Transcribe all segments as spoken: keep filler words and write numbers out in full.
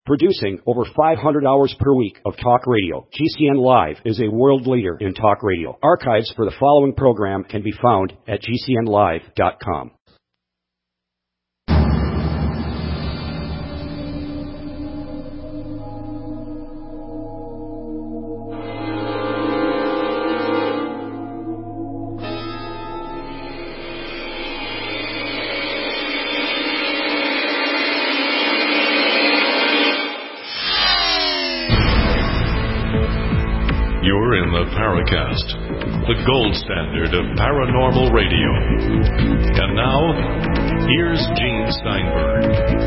Producing over five hundred hours per week of talk radio, G C N Live is a world leader in talk radio. Archives for the following program can be found at G C N live dot com. You're in the Paracast, the gold standard of paranormal radio. And now, here's Gene Steinberg.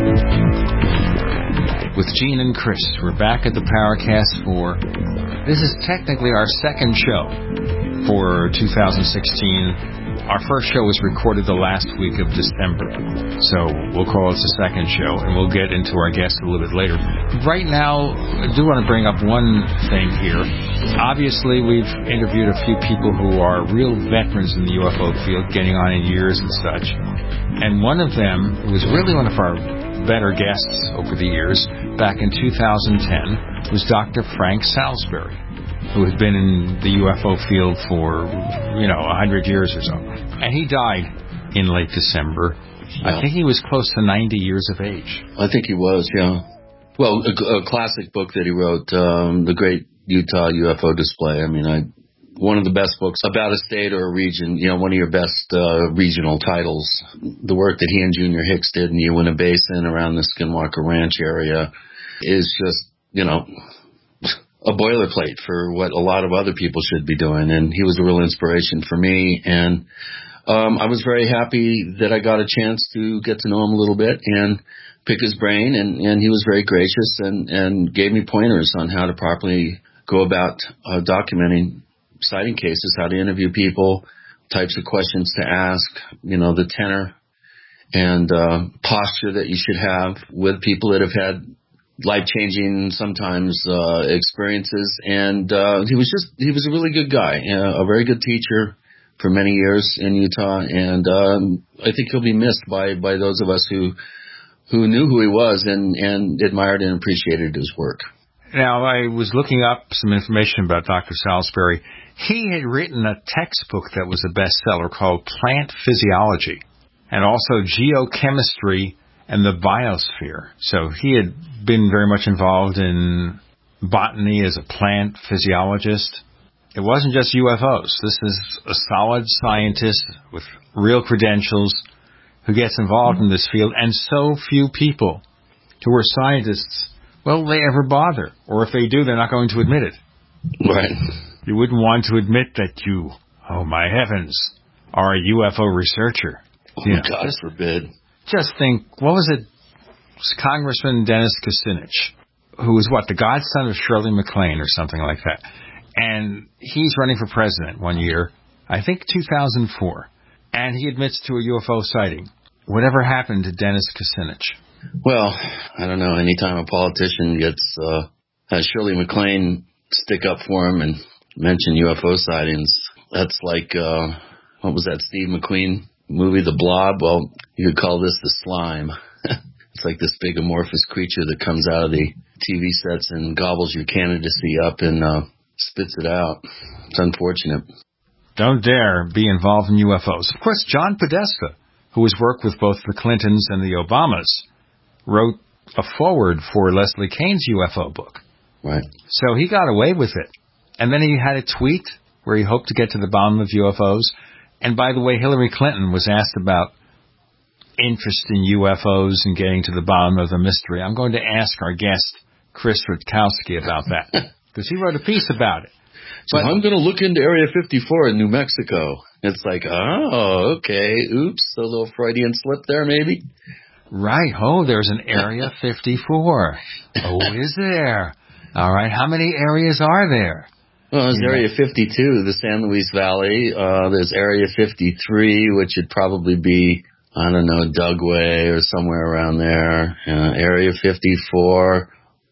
With Gene and Chris, we're back at the Paracast for, this is technically our second show for two thousand sixteen. Our first show was recorded the last week of December, so we'll call it the second show, and we'll get into our guests a little bit later. Right now, I do want to bring up one thing here. Obviously, we've interviewed a few people who are real veterans in the U F O field, getting on in years and such. And one of them, who was really one of our better guests over the years, back in two thousand ten, was Doctor Frank Salisbury, who had been in the U F O field for, you know, a hundred years or so. And he died in late December. Yeah. I think he was close to ninety years of age. I think he was, yeah. Well, a, a classic book that he wrote, um, The Great Utah U F O Display. I mean, I one of the best books about a state or a region, you know, one of your best uh, regional titles. The work that he and Junior Hicks did in the Uinta Basin around the Skinwalker Ranch area is just, you know, a boilerplate for what a lot of other people should be doing. And he was a real inspiration for me. And um, I was very happy that I got a chance to get to know him a little bit and pick his brain. And, and he was very gracious and, and gave me pointers on how to properly go about uh, documenting sighting cases, how to interview people, types of questions to ask, you know, the tenor and uh, posture that you should have with people that have had life-changing, sometimes, uh, experiences. And, uh, he was just, he was a really good guy, uh, a very good teacher for many years in Utah. And, um, I think he'll be missed by, by those of us who, who knew who he was and, and admired and appreciated his work. Now, I was looking up some information about Doctor Salisbury. He had written a textbook that was a bestseller called Plant Physiology and also Geochemistry and the Biosphere. So he had been very much involved in botany as a plant physiologist. It wasn't just U F Os. This is a solid scientist with real credentials who gets involved in this field, and so few people who are scientists, well, they ever bother. Or if they do, they're not going to admit it. Right. You wouldn't want to admit that you, oh my heavens, are a U F O researcher. Oh, you know, God just, forbid. Just think, what was it? Congressman Dennis Kucinich, who was what, the godson of Shirley MacLaine or something like that. And he's running for president one year, I think two thousand four, and he admits to a U F O sighting. Whatever happened to Dennis Kucinich? Well, I don't know. Anytime a politician gets, uh, has Shirley MacLaine stick up for him and mention U F O sightings, that's like, uh, what was that Steve McQueen movie, The Blob? Well, you could call this the slime. It's like this big amorphous creature that comes out of the T V sets and gobbles your candidacy up and uh, spits it out. It's unfortunate. Don't dare be involved in U F Os. Of course, John Podesta, who has worked with both the Clintons and the Obamas, wrote a foreword for Leslie Kean's U F O book. Right. So he got away with it. And then he had a tweet where he hoped to get to the bottom of U F Os. And by the way, Hillary Clinton was asked about interest in U F Os and getting to the bottom of the mystery. I'm going to ask our guest, Chris Rutkowski, about that, because he wrote a piece about it. So but I'm going to look into Area fifty-four in New Mexico. It's like, oh, okay, oops, a little Freudian slip there, maybe. Right. Oh, there's an Area fifty-four. Oh, is there? All right. How many areas are there? Well, there's Area fifty-two, the San Luis Valley. Uh, there's Area fifty-three, which would probably be, I don't know, Dugway or somewhere around there. Uh, Area fifty-four,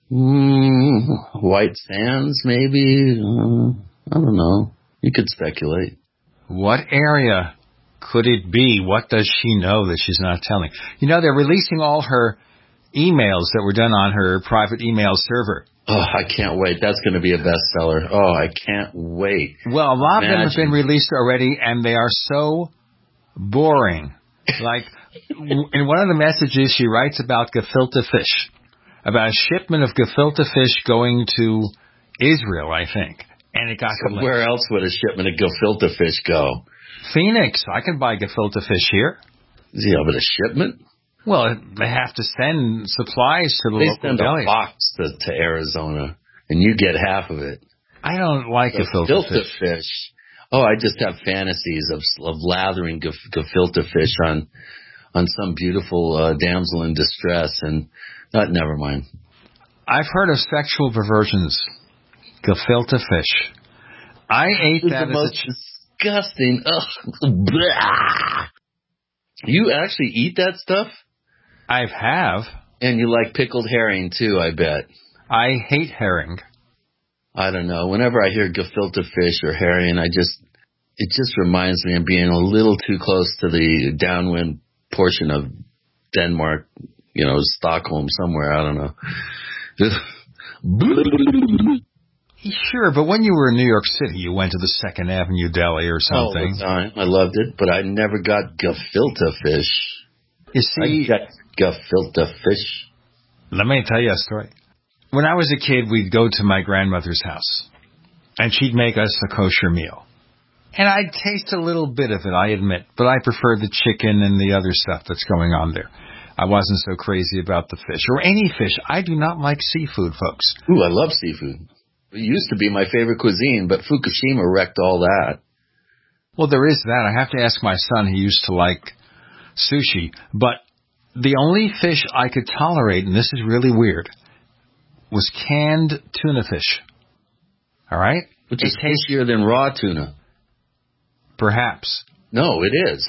mm, White Sands, maybe. Uh, I don't know. You could speculate. What area could it be? What does she know that she's not telling? You know, they're releasing all her emails that were done on her private email server. Oh, I can't wait. That's going to be a bestseller. Oh, I can't wait. Well, a lot Imagine. of them have been released already, and they are so boring. Like, in one of the messages, she writes about gefilte fish, about a shipment of gefilte fish going to Israel, I think. And it got so where else would a shipment of gefilte fish go? Phoenix. I can buy gefilte fish here. Yeah, but a shipment? Well, they have to send supplies to the they local send deli. a box to, to Arizona, and you get half of it. I don't like gefilte fish. Gefilte fish. Oh, I just have fantasies of of lathering gef, gefilte fish on on some beautiful uh, damsel in distress, and uh, never mind. I've heard of sexual perversions. Gefilte fish. I ate it's that the as most a ch- disgusting. Ugh. Blah. You actually eat that stuff? I have. And you like pickled herring too, I bet. I hate herring. I don't know. Whenever I hear gefilte fish or herring, I just it just reminds me of being a little too close to the downwind portion of Denmark, you know, Stockholm somewhere. I don't know. Sure, but when you were in New York City, you went to the Second Avenue Deli or something. All the time. I loved it, but I never got gefilte fish. You see, I got gefilte fish. Let me tell you a story. When I was a kid, we'd go to my grandmother's house, and she'd make us a kosher meal. And I'd taste a little bit of it, I admit, but I preferred the chicken and the other stuff that's going on there. I wasn't so crazy about the fish, or any fish. I do not like seafood, folks. Ooh, I love seafood. It used to be my favorite cuisine, but Fukushima wrecked all that. Well, there is that. I have to ask my son. He used to like sushi. But the only fish I could tolerate, and this is really weird, was canned tuna fish. All right? Which is tastier than raw tuna. Perhaps. No, it is.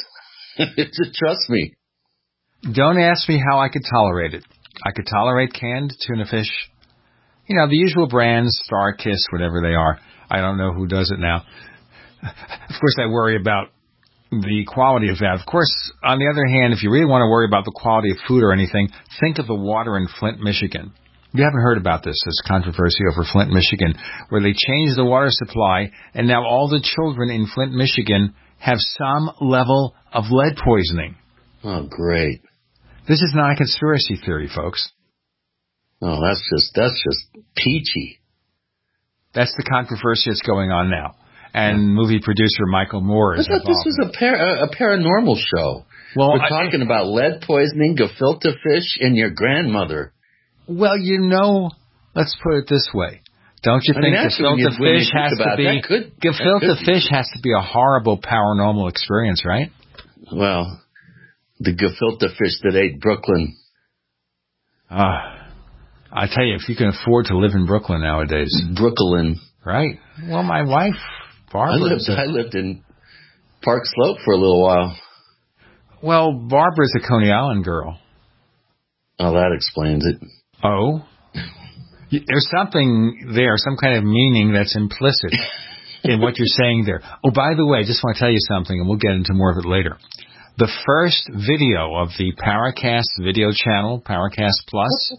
Trust me. Don't ask me how I could tolerate it. I could tolerate canned tuna fish. You know, the usual brands, StarKist, whatever they are. I don't know who does it now. Of course, I worry about the quality of that. Of course, on the other hand, if you really want to worry about the quality of food or anything, think of the water in Flint, Michigan. You haven't heard about this. There's controversy over Flint, Michigan, where they changed the water supply, and now all the children in Flint, Michigan have some level of lead poisoning. Oh, great. This is not a conspiracy theory, folks. Oh, that's just that's just peachy. That's the controversy that's going on now. And yeah. Movie producer Michael Moore is I thought involved. This was a, par- a paranormal show. Well, We're I, talking about lead poisoning, gefilte fish, and your grandmother. Well, you know, let's put it this way. Don't you I think mean, gefilte you, fish has to be could, gefilte fish has to be a horrible paranormal experience, right? Well, the gefilte fish that ate Brooklyn. Ah. Uh, I tell you, if you can afford to live in Brooklyn nowadays. Brooklyn. Right. Well, my wife, Barbara. I lived, I lived in Park Slope for a little while. Well, Barbara's a Coney Island girl. Oh, that explains it. Oh? There's something there, some kind of meaning that's implicit in what you're saying there. Oh, by the way, I just want to tell you something, and we'll get into more of it later. The first video of the Paracast video channel, Paracast Plus,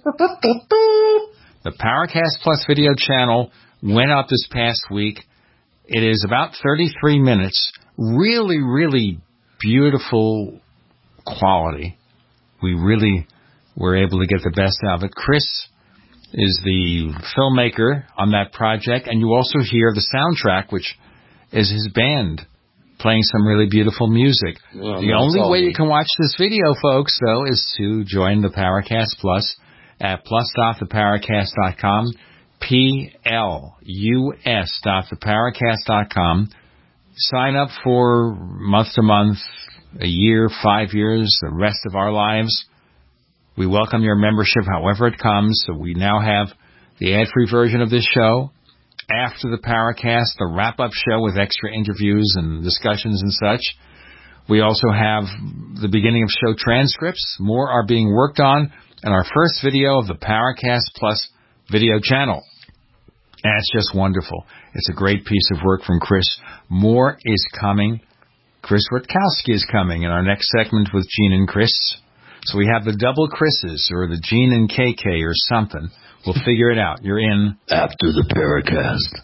the Paracast Plus video channel went up this past week. It is about thirty-three minutes. Really, really beautiful quality. We really were able to get the best out of it. Chris is the filmmaker on that project, and you also hear the soundtrack, which is his band playing some really beautiful music. Well, the only way me. you can watch this video, folks, though, is to join the Paracast Plus at plus dot the paracast dot com, P L U S dot the paracast dot com. Sign up for month to month, a year, five years, the rest of our lives. We welcome your membership however it comes. So we now have the ad-free version of this show. After the Paracast, the wrap-up show with extra interviews and discussions and such. We also have the beginning of show transcripts. More are being worked on. And our first video of the Paracast Plus video channel. And it's just wonderful. It's a great piece of work from Chris. More is coming. Chris Rutkowski is coming in our next segment with Gene and Chris. So we have the double Chris's or the Gene and K K or something. We'll figure it out. You're in After the Paracast.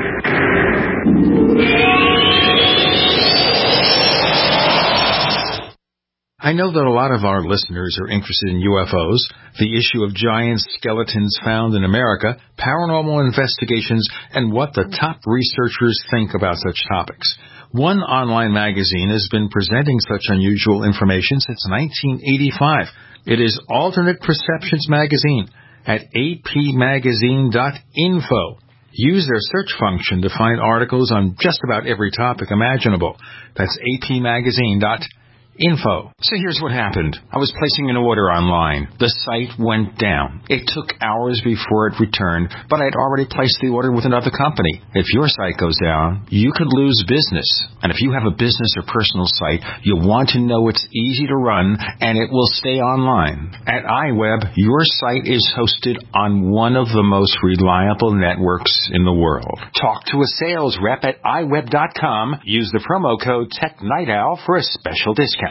I know that a lot of our listeners are interested in U F Os, the issue of giant skeletons found in America, paranormal investigations, and what the top researchers think about such topics. One online magazine has been presenting such unusual information since nineteen eighty-five. It is Alternate Perceptions Magazine at a p magazine dot info. Use their search function to find articles on just about every topic imaginable. That's a p magazine dot info. So here's what happened. I was placing an order online. The site went down. It took hours before it returned, but I had already placed the order with another company. If your site goes down, you could lose business. And if you have a business or personal site, you'll want to know it's easy to run and it will stay online. At iWeb, your site is hosted on one of the most reliable networks in the world. Talk to a sales rep at i web dot com. Use the promo code TechNightOwl for a special discount.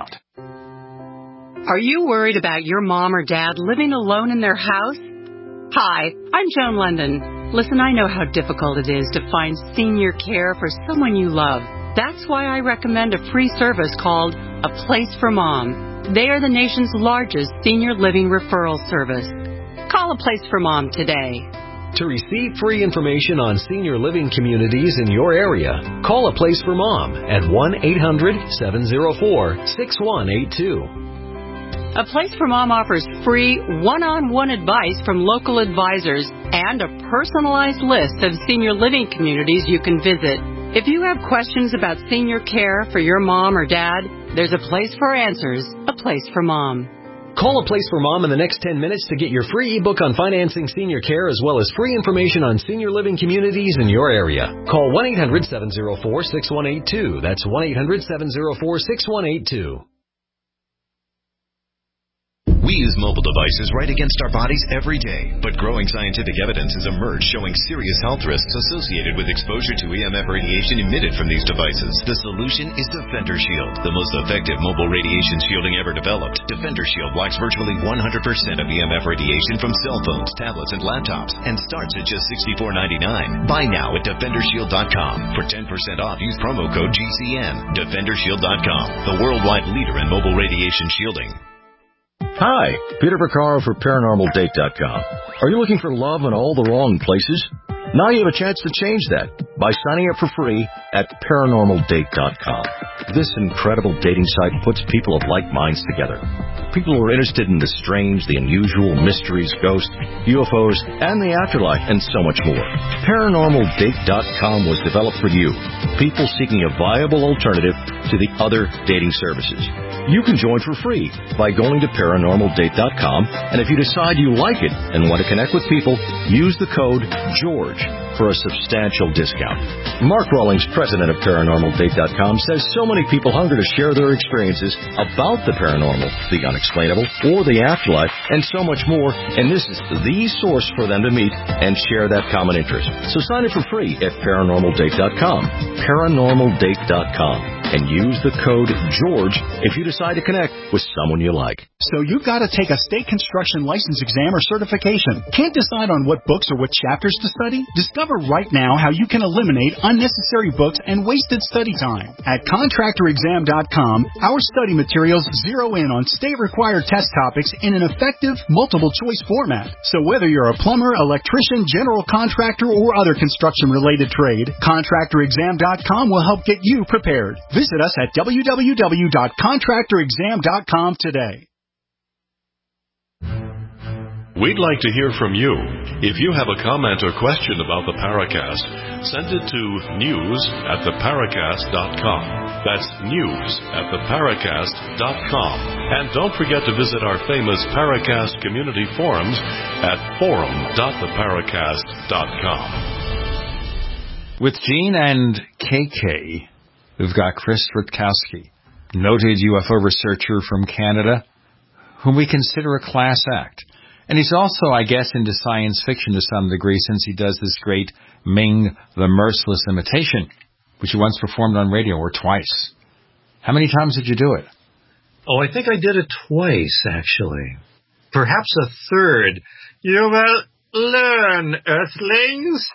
Are you worried about your mom or dad living alone in their house? Hi, I'm Joan London. Listen, I know how difficult it is to find senior care for someone you love. That's why I recommend a free service called A Place for Mom. They are the nation's largest senior living referral service. Call A Place for Mom today. To receive free information on senior living communities in your area, call A Place for Mom at one eight hundred seven oh four six one eight two. A Place for Mom offers free one-on-one advice from local advisors and a personalized list of senior living communities you can visit. If you have questions about senior care for your mom or dad, there's a place for answers, A Place for Mom. Call A Place for Mom in the next ten minutes to get your free ebook on financing senior care as well as free information on senior living communities in your area. Call one eight hundred seven oh four six one eight two. That's one eight hundred seven oh four six one eight two. We use mobile devices right against our bodies every day, but growing scientific evidence has emerged showing serious health risks associated with exposure to E M F radiation emitted from these devices. The solution is Defender Shield, the most effective mobile radiation shielding ever developed. Defender Shield blocks virtually one hundred percent of E M F radiation from cell phones, tablets, and laptops, and starts at just sixty-four ninety-nine. Buy now at defender shield dot com. For ten percent off, use promo code G C N. defender shield dot com, the worldwide leader in mobile radiation shielding. Hi, Peter Vaccaro for paranormal date dot com. Are you looking for love in all the wrong places? Now you have a chance to change that by signing up for free at paranormal date dot com. This incredible dating site puts people of like minds together. People who are interested in the strange, the unusual, mysteries, ghosts, U F Os, and the afterlife, and so much more. paranormal date dot com was developed for you, people seeking a viable alternative to the other dating services. You can join for free by going to paranormal date dot com, and if you decide you like it and want to connect with people, use the code GEORGE for a substantial discount. Mark Rawlings, president of paranormal date dot com, says so many people hunger to share their experiences about the paranormal, the unexplainable, or the afterlife, and so much more, and this is the source for them to meet and share that common interest. So sign up for free at paranormal date dot com, paranormal date dot com, and use the code GEORGE if you decide to connect with someone you like. So you've got to take a state construction license exam or certification. Can't decide on what books or what chapters to study? Discover right now how you can eliminate unnecessary books and wasted study time. At contractor exam dot com, our study materials zero in on state-required test topics in an effective, multiple-choice format. So whether you're a plumber, electrician, general contractor, or other construction-related trade, contractor exam dot com will help get you prepared. Visit us at w w w dot contractor exam dot com today. We'd like to hear from you. If you have a comment or question about the Paracast, send it to news at the paracast dot com. That's news at the paracast dot com. And don't forget to visit our famous Paracast community forums at forum dot the paracast dot com. With Gene and K K, we've got Chris Rutkowski, noted U F O researcher from Canada, whom we consider a class act. And he's also, I guess, into science fiction to some degree, since he does this great Ming the Merciless imitation, which he once performed on radio, or twice. How many times did you do it? Oh, I think I did it twice, actually. Perhaps a third. You will learn, Earthlings.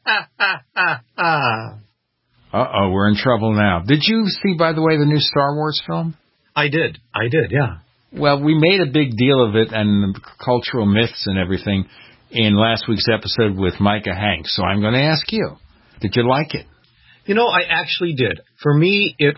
Uh-oh, we're in trouble now. Did you see, by the way, the new Star Wars film? I did. I did, yeah. Well, we made a big deal of it and the cultural myths and everything in last week's episode with Micah Hanks. So I'm going to ask you, did you like it? You know, I actually did. For me, it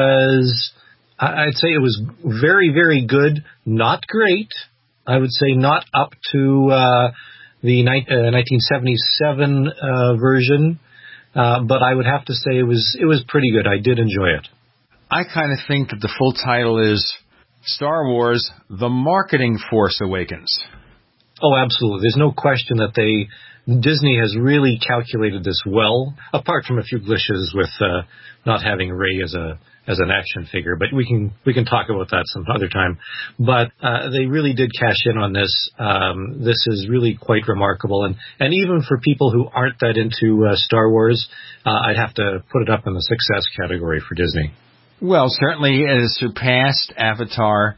was, I'd say it was very, very good. Not great. I would say not up to uh, the ni- uh, nineteen seventy-seven uh, version. Uh, but I would have to say it was it was pretty good. I did enjoy it. I kind of think that the full title is Star Wars: The Marketing Force Awakens. Oh, absolutely. There's no question that they Disney has really calculated this well, apart from a few glitches with uh, not having Rey as a as an action figure. But we can we can talk about that some other time. But uh, they really did cash in on this. Um, this is really quite remarkable, and and even for people who aren't that into uh, Star Wars, uh, I'd have to put it up in the success category for Disney. Well, certainly it has surpassed Avatar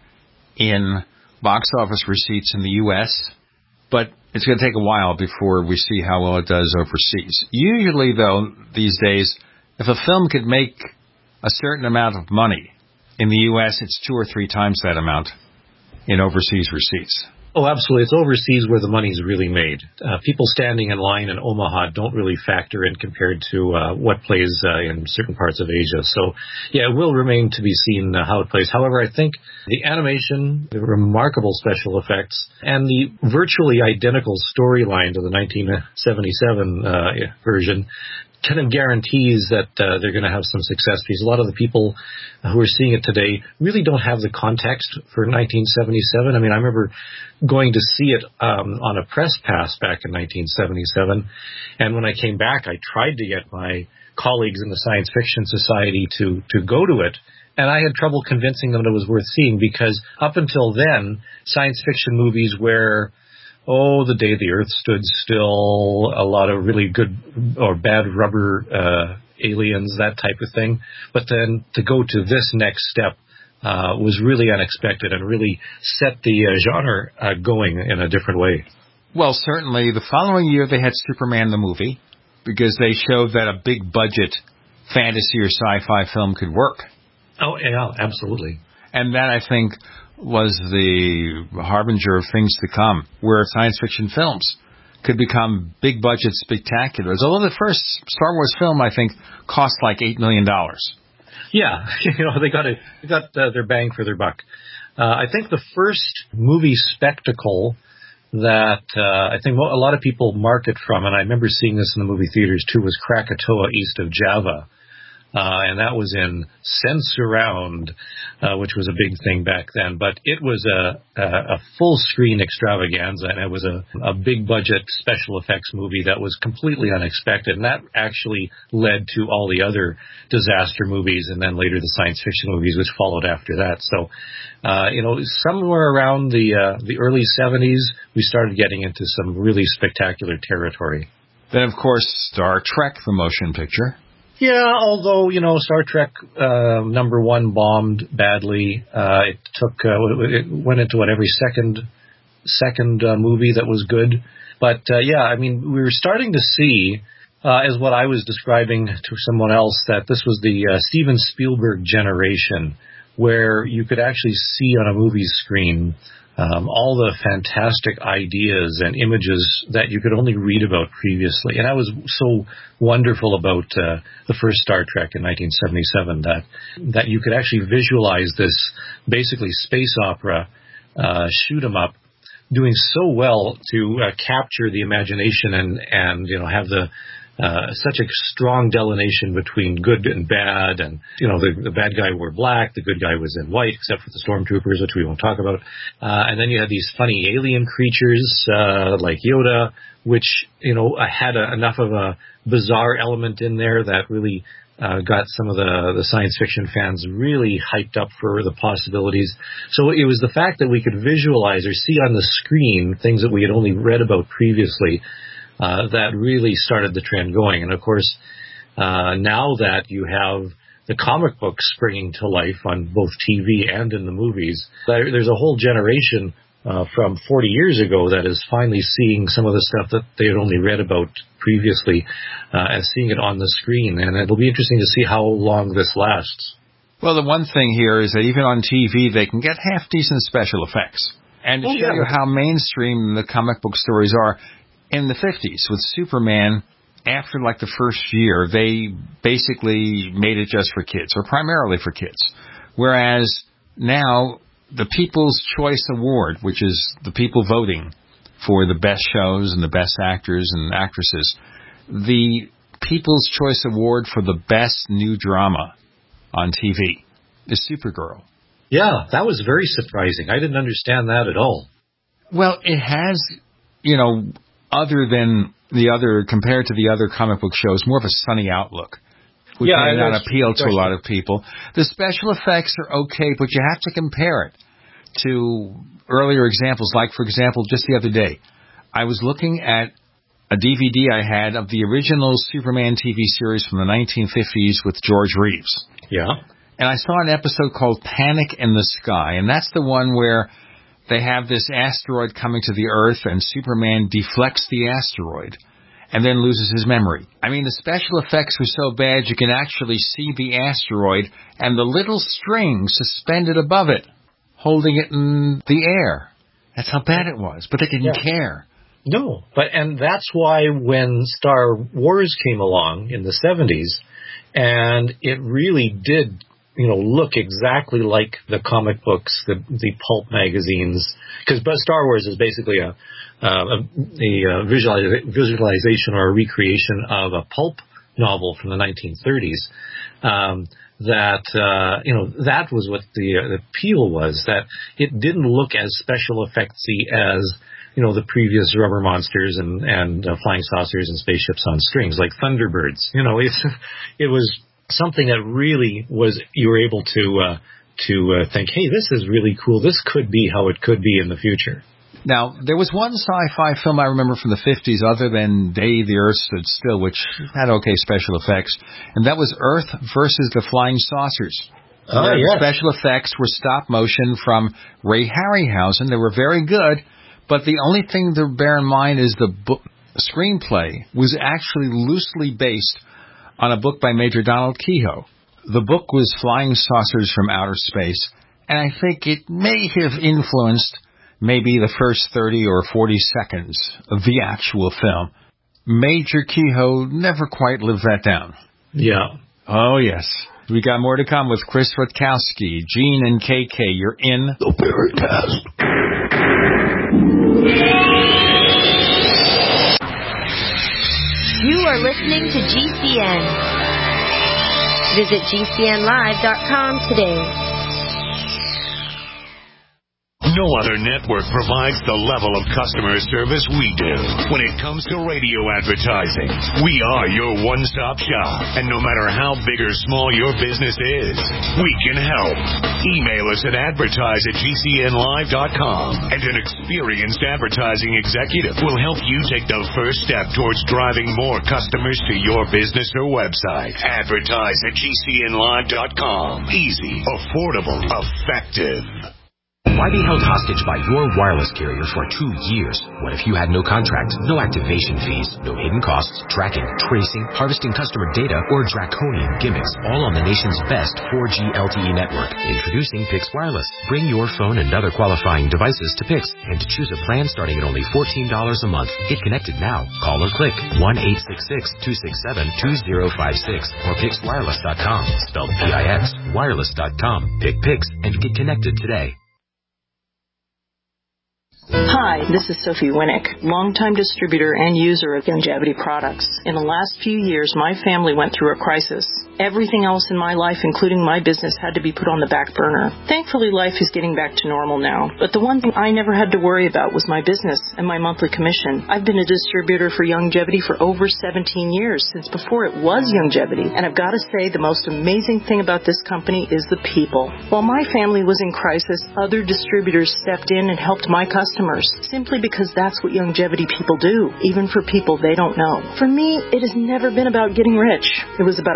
in box office receipts in the U S, but it's going to take a while before we see how well it does overseas. Usually, though, these days, if a film could make a certain amount of money in the U S, it's two or three times that amount in overseas receipts. Oh, absolutely. It's overseas where the money's really made. Uh, people standing in line in Omaha don't really factor in compared to uh, what plays uh, in certain parts of Asia. So, yeah, it will remain to be seen uh, how it plays. However, I think the animation, the remarkable special effects, and the virtually identical storyline to the nineteen seventy-seven uh, version kind of guarantees that uh, they're going to have some success, because a lot of the people who are seeing it today really don't have the context for nineteen seventy-seven. I mean, I remember going to see it um, on a press pass back in nineteen seventy-seven, and when I came back, I tried to get my colleagues in the Science Fiction Society to, to go to it, and I had trouble convincing them that it was worth seeing, because up until then, science fiction movies were Oh, The Day the Earth Stood Still, a lot of really good or bad rubber uh, aliens, that type of thing. But then to go to this next step uh, was really unexpected and really set the uh, genre uh, going in a different way. Well, certainly the following year they had Superman the movie, because they showed that a big budget fantasy or sci-fi film could work. Oh, yeah, absolutely. And that, I think, was the harbinger of things to come, where science fiction films could become big budget spectaculars. Although the first Star Wars film, I think, cost like eight million dollars. Yeah, you know, they got a, they got uh, their bang for their buck. Uh, I think the first movie spectacle that uh, I think a lot of people market from, and I remember seeing this in the movie theaters too, was Krakatoa East of Java. Uh, and that was in Sensurround, uh, which was a big thing back then. But it was a, a, a full-screen extravaganza, and it was a, a big-budget special effects movie that was completely unexpected. And that actually led to all the other disaster movies, and then later the science fiction movies, which followed after that. So, uh, you know, somewhere around the uh, the early seventies, we started getting into some really spectacular territory. Then, of course, Star Trek, the motion picture. Yeah, although, you know, Star Trek uh, number one bombed badly. Uh, it took, uh, it went into what, every second second uh, movie that was good. But, uh, yeah, I mean, we were starting to see, uh, as what I was describing to someone else, that this was the uh, Steven Spielberg generation, where you could actually see on a movie screen Um, all the fantastic ideas and images that you could only read about previously. And that was so wonderful about uh, the first Star Trek in nineteen seventy-seven, that that you could actually visualize this basically space opera, uh, shoot 'em up, doing so well to uh, capture the imagination and, and you know, have the Uh, such a strong delineation between good and bad, and you know the, the bad guy wore black, the good guy was in white, except for the stormtroopers, which we won't talk about. Uh, and then you had these funny alien creatures uh, like Yoda, which you know had a, enough of a bizarre element in there that really uh, got some of the, the science fiction fans really hyped up for the possibilities. So it was the fact that we could visualize or see on the screen things that we had only read about previously. Uh, that really started the trend going. And of course, uh, now that you have the comic books springing to life on both T V and in the movies. There, there's a whole generation uh, from forty years ago that is finally seeing some of the stuff that they had only read about previously uh, and seeing it on the screen. And it'll be interesting to see how long this lasts. Well, the one thing here is that even on T V, they can get half-decent special effects. And to oh, show yeah. you how mainstream the comic book stories are, in the fifties with Superman, after like the first year, they basically made it just for kids, or primarily for kids. Whereas now, the People's Choice Award, which is the people voting for the best shows and the best actors and actresses, the People's Choice Award for the best new drama on T V is Supergirl. Yeah, that was very surprising. I didn't understand that at all. Well, it has, you know, other than the other, compared to the other comic book shows, more of a sunny outlook, which yeah, may not appeal to a lot of people. The special effects are okay, but you have to compare it to earlier examples. Like, for example, just the other day, I was looking at a D V D I had of the original Superman T V series from the nineteen fifties with George Reeves. Yeah. And I saw an episode called Panic in the Sky, and that's the one where they have this asteroid coming to the Earth, and Superman deflects the asteroid and then loses his memory. I mean, the special effects were so bad you can actually see the asteroid and the little string suspended above it, holding it in the air. That's how bad it was, but they didn't yeah. care. No, but and that's why when Star Wars came along in the seventies, and it really did, you know, look exactly like the comic books, the the pulp magazines, because Star Wars is basically a uh, a, a visualiz- visualization or a recreation of a pulp novel from the nineteen thirties. Um, that uh, you know, that was what the, uh, the appeal was, that it didn't look as special effectsy as, you know, the previous rubber monsters and and uh, flying saucers and spaceships on strings, like Thunderbirds. You know, it's it was something that really was, you were able to uh, to uh, think, hey, this is really cool. This could be how it could be in the future. Now, there was one sci-fi film I remember from the fifties, other than Day the Earth Stood Still, which had okay special effects, and that was Earth versus the Flying Saucers. Oh, yes. Special effects were stop motion from Ray Harryhausen. They were very good, but the only thing to bear in mind is the book, screenplay was actually loosely based on a book by Major Donald Kehoe. The book was Flying Saucers from Outer Space, and I think it may have influenced maybe the first thirty or forty seconds of the actual film. Major Kehoe never quite lived that down. Yeah. Oh, yes. We got more to come with Chris Rutkowski, Gene, and K K. You're in the Paracast. You are listening to G C N. Visit G C N live dot com today. No other network provides the level of customer service we do. When it comes to radio advertising, we are your one-stop shop. And no matter how big or small your business is, we can help. Email us at advertise at G C N live dot com, and an experienced advertising executive will help you take the first step towards driving more customers to your business or website. Advertise at G C N live dot com. Easy, affordable, effective. Why be held hostage by your wireless carrier for two years? What if you had no contract, no activation fees, no hidden costs, tracking, tracing, harvesting customer data, or draconian gimmicks, all on the nation's best four G L T E network? Introducing Pix Wireless. Bring your phone and other qualifying devices to Pix and to choose a plan starting at only fourteen dollars a month. Get connected now. Call or click one eight six six, two six seven, two zero five six or pix wireless dot com. Spelled P I X, wireless dot com. Pick Pix and get connected today. Hi, this is Sophie Winnick, longtime distributor and user of Youngevity products. In the last few years, my family went through a crisis. Everything else in my life, including my business, had to be put on the back burner. Thankfully, life is getting back to normal now. But the one thing I never had to worry about was my business and my monthly commission. I've been a distributor for Youngevity for over seventeen years, since before it was Youngevity. And I've got to say, the most amazing thing about this company is the people. While my family was in crisis, other distributors stepped in and helped my customers, simply because that's what Youngevity people do, even for people they don't know. For me, it has never been about getting rich. It was about a product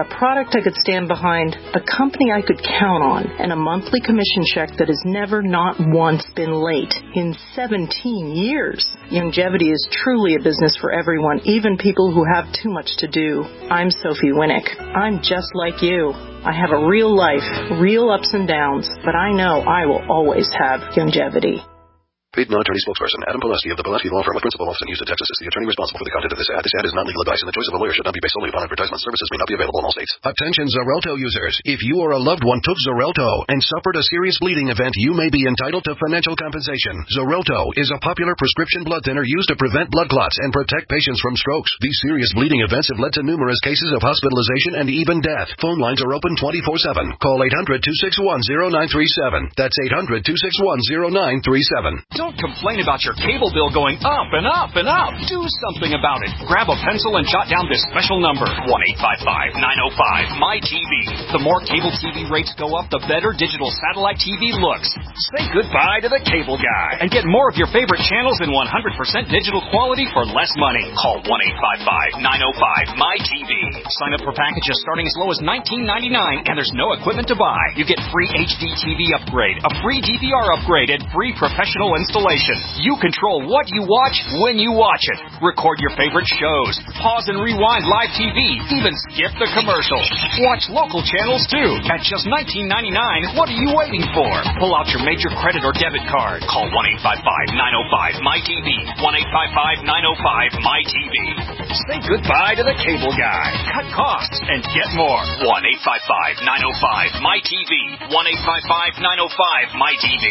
product I could stand behind, a company I could count on, and a monthly commission check that has never not once been late in seventeen years. Youngevity is truly a business for everyone, even people who have too much to do. I'm Sophie Winnick. I'm just like you. I have a real life, real ups and downs, but I know I will always have Youngevity. Paid non-attorney spokesperson Adam Palesky of the Palesky Law Firm with principal office in Houston, Texas is the attorney responsible for the content of this ad. This ad is not legal advice, and the choice of a lawyer should not be based solely upon advertisement. Services may not be available in all states. Attention Xarelto users. If you or a loved one took Xarelto and suffered a serious bleeding event, you may be entitled to financial compensation. Xarelto is a popular prescription blood thinner used to prevent blood clots and protect patients from strokes. These serious bleeding events have led to numerous cases of hospitalization and even death. Phone lines are open twenty-four seven. Call eight hundred, two six one, zero nine three seven. That's eight hundred, two six one, zero nine three seven. Don't complain about your cable bill going up and up and up. Do something about it. Grab a pencil and jot down this special number, one eight five five, nine oh five, M Y T V. The more cable T V rates go up, the better digital satellite T V looks. Say goodbye to the cable guy and get more of your favorite channels in one hundred percent digital quality for less money. Call one eight five five, nine oh five, M Y T V. Sign up for packages starting as low as nineteen ninety-nine, and there's no equipment to buy. You get free H D T V upgrade, a free D V R upgrade, and free professional installation. You control what you watch when you watch it. Record your favorite shows. Pause and rewind live T V. Even skip the commercials. Watch local channels too. At just nineteen ninety-nine, what are you waiting for? Pull out your major credit or debit card. Call one eight five five, nine oh five, M Y T V. one eight five five, nine oh five, M Y T V. Say goodbye to the cable guy. Cut costs and get more. one eight five five, nine oh five, M Y T V. one eight five five, nine oh five, M Y T V.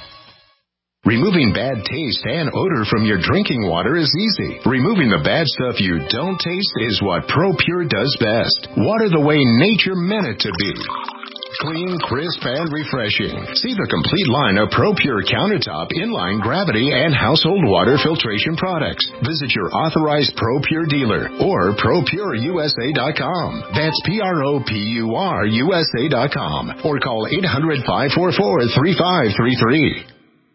Removing bad taste and odor from your drinking water is easy. Removing the bad stuff you don't taste is what ProPure does best. Water the way nature meant it to be. Clean, crisp, and refreshing. See the complete line of ProPure countertop, inline, gravity, and household water filtration products. Visit your authorized ProPure dealer or Pro Pure U S A dot com. That's P R O P U R U S A dot com. Or call eight hundred, five four four, three five three three.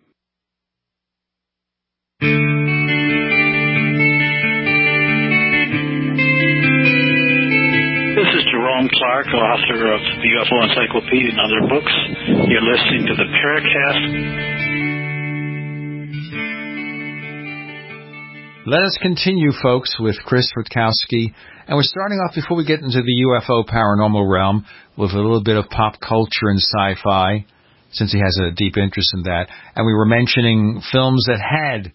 This is Jerome Clark, author of the U F O Encyclopedia and other books. You're listening to the Paracast. Let us continue, folks, with Chris Rutkowski. And we're starting off, before we get into the U F O paranormal realm, with a little bit of pop culture and sci-fi, since he has a deep interest in that. And we were mentioning films that had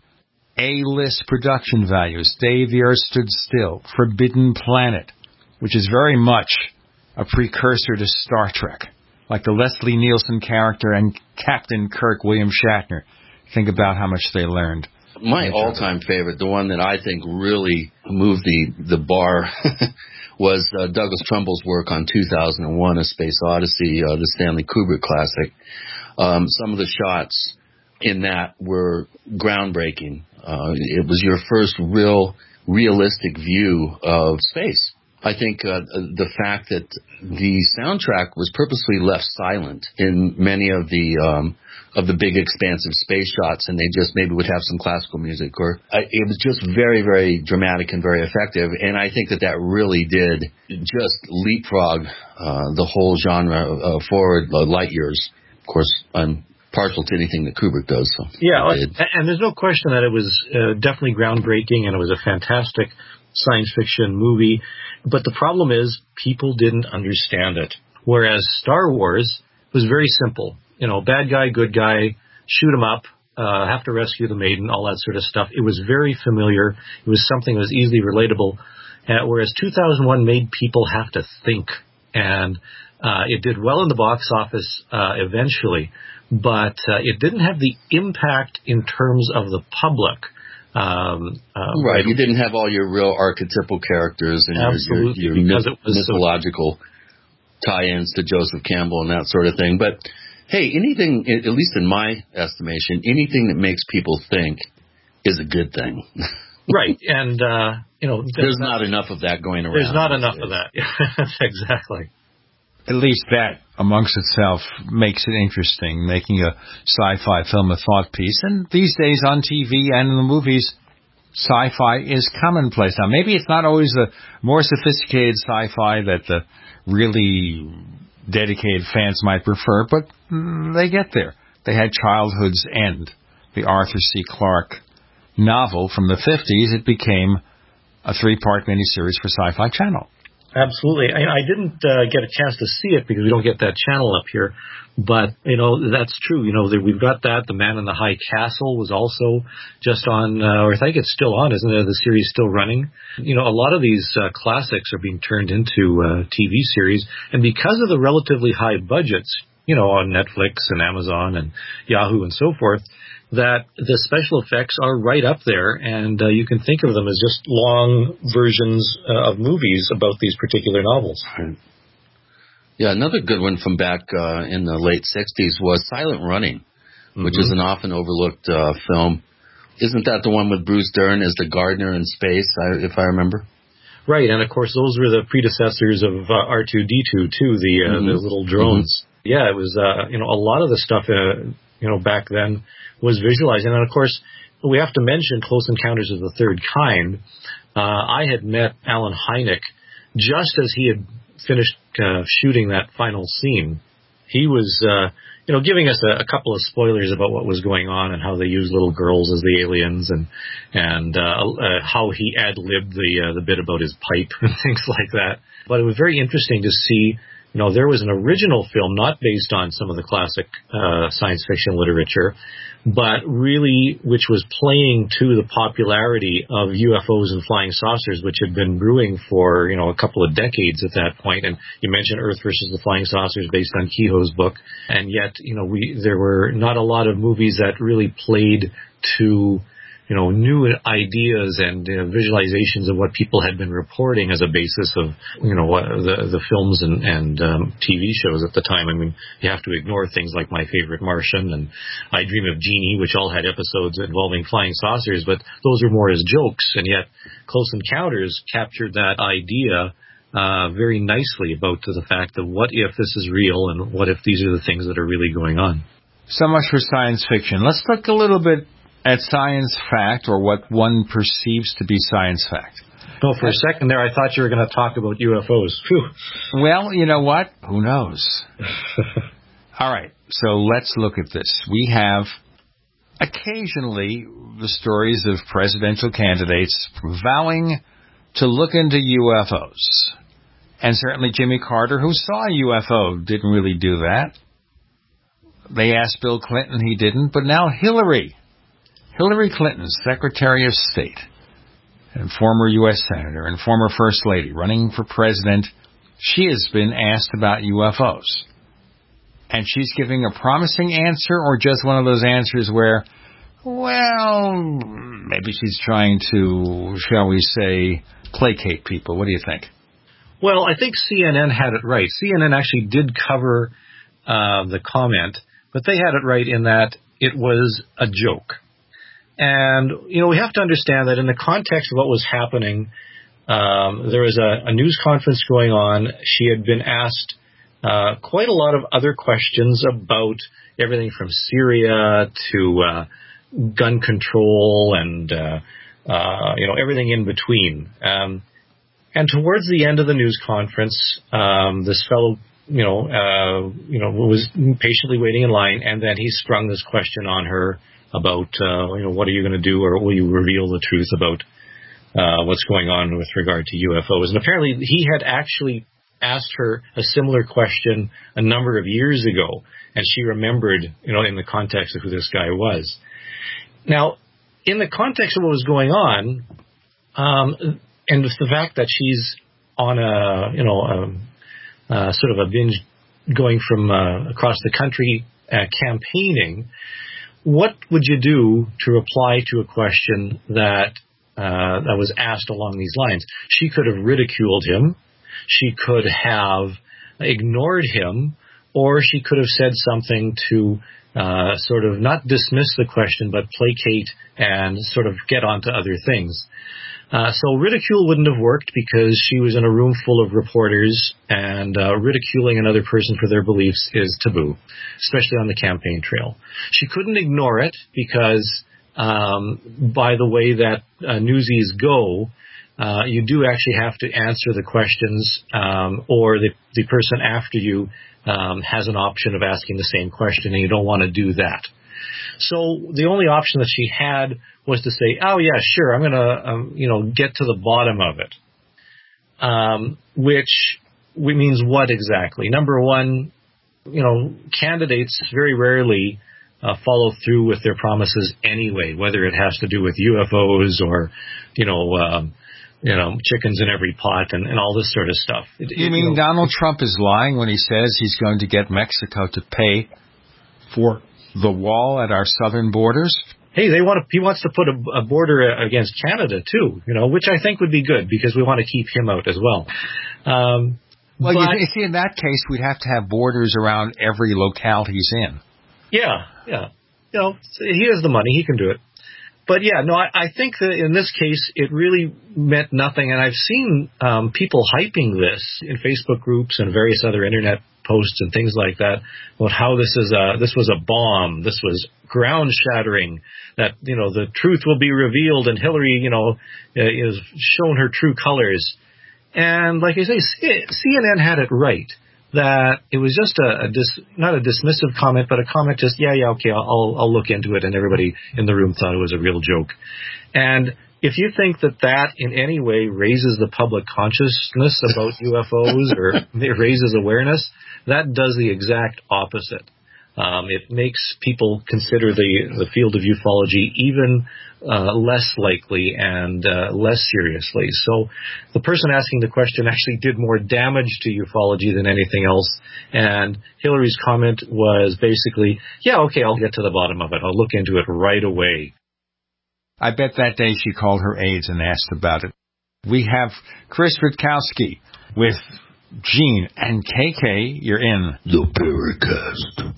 A-list production values. Day the Earth Stood Still, Forbidden Planet, which is very much a precursor to Star Trek, like the Leslie Nielsen character and Captain Kirk, William Shatner. Think about how much they learned. My all-time favorite, the one that I think really moved the, the bar, was uh, Douglas Trumbull's work on two thousand one, A Space Odyssey, uh, the Stanley Kubrick classic. Um, some of the shots in that were groundbreaking. Uh, it was your first real, realistic view of space. I think uh, the fact that the soundtrack was purposely left silent in many of the um, of the big expansive space shots, and they just maybe would have some classical music, or uh, it was just very, very dramatic and very effective. And I think that that really did just leapfrog uh, the whole genre uh, forward uh, light years. Of course, I'm partial to anything that Kubrick does. So yeah, and there's no question that it was uh, definitely groundbreaking, and it was a fantastic science fiction movie. But the problem is people didn't understand it. Whereas Star Wars was very simple. You know, bad guy, good guy, shoot him up, uh, have to rescue the maiden, all that sort of stuff. It was very familiar. It was something that was easily relatable. Uh, whereas two thousand one made people have to think. And uh, it did well in the box office uh, eventually. But uh, it didn't have the impact in terms of the public. Um, uh, right, you didn't have all your real archetypal characters and absolutely, your, your, your myth- it was mythological so tie-ins to Joseph Campbell and that sort of thing. But, hey, anything, at least in my estimation, anything that makes people think is a good thing. Right, and, uh, you know... There's, there's not, not enough of that going around. There's not enough days. of that. Exactly. At least that, amongst itself, makes it interesting, making a sci-fi film a thought piece. And these days on T V and in the movies, sci-fi is commonplace. Now, maybe it's not always the more sophisticated sci-fi that the really dedicated fans might prefer, but mm, they get there. They had Childhood's End, the Arthur C. Clarke novel from the fifties. It became a three-part miniseries for Sci-Fi Channel. Absolutely. I, I didn't uh, get a chance to see it because we don't get that channel up here. But, you know, that's true. You know, we've got that. The Man in the High Castle was also just on, uh, or I think it's still on, isn't it? The series still running. You know, a lot of these uh, classics are being turned into uh, T V series. And because of the relatively high budgets, you know, on Netflix and Amazon and Yahoo and so forth, that the special effects are right up there, and uh, you can think of them as just long versions uh, of movies about these particular novels. Yeah, another good one from back uh, in the late sixties was Silent Running, mm-hmm. which is an often overlooked uh, film. Isn't that the one with Bruce Dern as the gardener in space, I, if I remember? Right, and of course those were the predecessors of uh, R two D two, too, the, uh, mm-hmm. the little drones. Mm-hmm. Yeah, it was, uh, you know, a lot of the stuff, uh, you know, back then was visualized. And, of course, we have to mention Close Encounters of the Third Kind. Uh, I had met Alan Hynek just as he had finished uh, shooting that final scene. He was, uh, you know, giving us a, a couple of spoilers about what was going on and how they used little girls as the aliens and and uh, uh, how he ad-libbed the, uh, the bit about his pipe and things like that. But it was very interesting to see. You know, there was an original film not based on some of the classic uh, science fiction literature, but really which was playing to the popularity of U F Os and flying saucers, which had been brewing for, you know, a couple of decades at that point. And you mentioned Earth versus the Flying Saucers based on Kehoe's book. And yet, you know, we there were not a lot of movies that really played to, you know, new ideas and you know, visualizations of what people had been reporting as a basis of, you know, the the films and, and um, T V shows at the time. I mean, you have to ignore things like My Favorite Martian and I Dream of Jeannie, which all had episodes involving flying saucers, but those were more as jokes. And yet Close Encounters captured that idea uh, very nicely about to the fact of what if this is real and what if these are the things that are really going on. So much for science fiction. Let's look a little bit at science fact, or what one perceives to be science fact. No, for a second there, I thought you were going to talk about U F Os. Whew. Well, you know what? Who knows? All right, so let's look at this. We have occasionally the stories of presidential candidates vowing to look into U F Os. And certainly Jimmy Carter, who saw a U F O, didn't really do that. They asked Bill Clinton, he didn't. But now Hillary... Hillary Clinton, Secretary of State, and former U S Senator, and former First Lady, running for president, she has been asked about U F Os. And she's giving a promising answer, or just one of those answers where, well, maybe she's trying to, shall we say, placate people. What do you think? Well, I think C N N had it right. C N N actually did cover uh, the comment, but they had it right in that it was a joke. And, you know, we have to understand that in the context of what was happening, um, there was a, a news conference going on. She had been asked uh, quite a lot of other questions about everything from Syria to uh, gun control and, uh, uh, you know, everything in between. Um, and towards the end of the news conference, um, this fellow, you know, uh, you know, was patiently waiting in line, and then he sprung this question on her about, uh, you know, what are you going to do, or will you reveal the truth about uh, what's going on with regard to U F Os? And apparently he had actually asked her a similar question a number of years ago, and she remembered, you know, in the context of who this guy was. Now, in the context of what was going on, um, and with the fact that she's on a, you know, a, a sort of a binge going from uh, across the country uh, campaigning, what would you do to reply to a question that uh, that was asked along these lines? She could have ridiculed him, she could have ignored him, or she could have said something to uh, sort of not dismiss the question, but placate and sort of get on to other things. Uh, so ridicule wouldn't have worked because she was in a room full of reporters, and uh, ridiculing another person for their beliefs is taboo, especially on the campaign trail. She couldn't ignore it because um, by the way that uh, newsies go, uh, you do actually have to answer the questions, um, or the, the person after you um, has an option of asking the same question, and you don't want to do that. So the only option that she had was to say, oh, yeah, sure, I'm going to, um, you know, get to the bottom of it, um, which means what exactly? Number one, you know, candidates very rarely uh, follow through with their promises anyway, whether it has to do with U F Os or, you know, um, you know, chickens in every pot and, and all this sort of stuff. It, you it, mean you know, Donald Trump is lying when he says he's going to get Mexico to pay for the wall at our southern borders? Hey, they want to, he wants to put a, a border against Canada too, you know, which I think would be good because we want to keep him out as well. Um, well, but, you see, in that case, we'd have to have borders around every locale he's in. Yeah, yeah. You know, he has the money. He can do it. But, yeah, no, I, I think that in this case, it really meant nothing. And I've seen um, people hyping this in Facebook groups and various other Internet posts and things like that about how this is a, this was a bomb. This was ground-shattering, that, you know, the truth will be revealed and Hillary, you know, is shown her true colors. And like I say, C N N had it right. That it was just a, a dis, not a dismissive comment, but a comment just, yeah, yeah, okay, I'll, I'll look into it. And everybody in the room thought it was a real joke. And if you think that that in any way raises the public consciousness about U F Os or it raises awareness, that does the exact opposite. Um, it makes people consider the, the field of ufology even uh, less likely and uh, less seriously. So the person asking the question actually did more damage to ufology than anything else. And Hillary's comment was basically, yeah, okay, I'll get to the bottom of it. I'll look into it right away. I bet that day she called her aides and asked about it. We have Chris Rutkowski with Gene and K K. You're in the Paracast.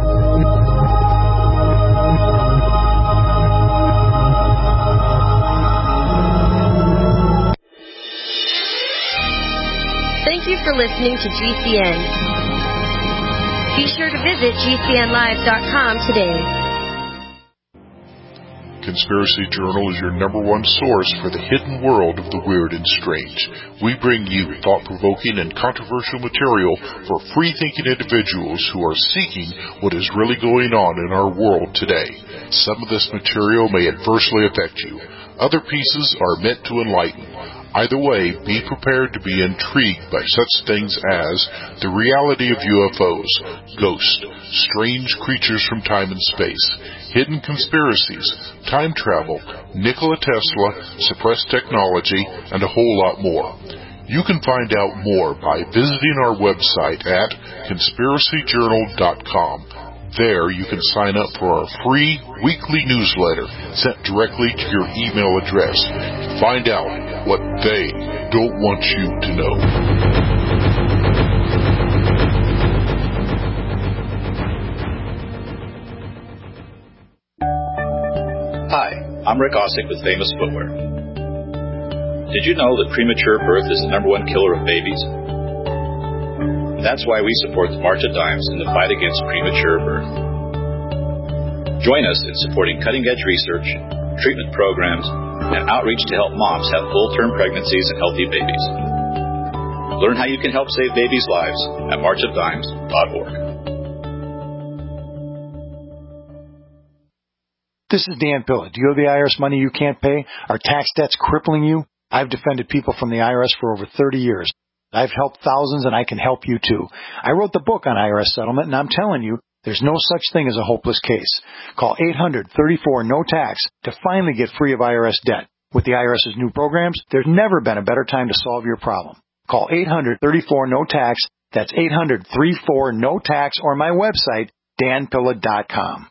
Thank you for listening to G C N. Be sure to visit G C N live dot com today. Conspiracy Journal is your number one source for the hidden world of the weird and strange. We bring you thought-provoking and controversial material for free-thinking individuals who are seeking what is really going on in our world today. Some of this material may adversely affect you. Other pieces are meant to enlighten. Either way, be prepared to be intrigued by such things as the reality of U F Os, ghosts, strange creatures from time and space, hidden conspiracies, time travel, Nikola Tesla, suppressed technology, and a whole lot more. You can find out more by visiting our website at conspiracy journal dot com. There you can sign up for our free weekly newsletter sent directly to your email address. Find out what they don't want you to know. Hi, I'm Rick Ossick with Famous Footwear. Did you know that premature birth is the number one killer of babies? That's why we support the March of Dimes in the fight against premature birth. Join us in supporting cutting-edge research, treatment programs, and outreach to help moms have full-term pregnancies and healthy babies. Learn how you can help save babies' lives at march of dimes dot org. This is Dan Pilla. Do you owe the I R S money you can't pay? Are tax debts crippling you? I've defended people from the I R S for over thirty years. I've helped thousands, and I can help you too. I wrote the book on I R S settlement, and I'm telling you, there's no such thing as a hopeless case. Call eight hundred, thirty-four, no tax to finally get free of I R S debt. With the IRS's new programs, there's never been a better time to solve your problem. Call eight hundred, thirty-four, no tax. That's eight hundred, thirty-four, no tax, or my website, dan pilla dot com.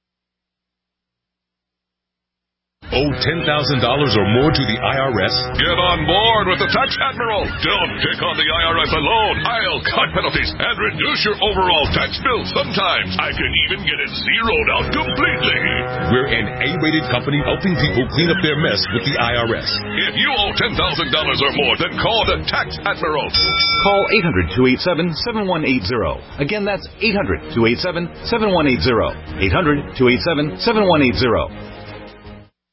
Owe ten thousand dollars or more to the I R S? Get on board with the Tax Admiral. Don't take on the I R S alone. I'll cut penalties and reduce your overall tax bill. Sometimes I can even get it zeroed out completely. We're an A-rated company helping people clean up their mess with the I R S. If you owe ten thousand dollars or more, then call the Tax Admiral. Call eight hundred, two eight seven, seven one eight zero. Again, that's eight hundred, two eight seven, seven one eight zero. eight hundred, two eight seven, seven one eight zero.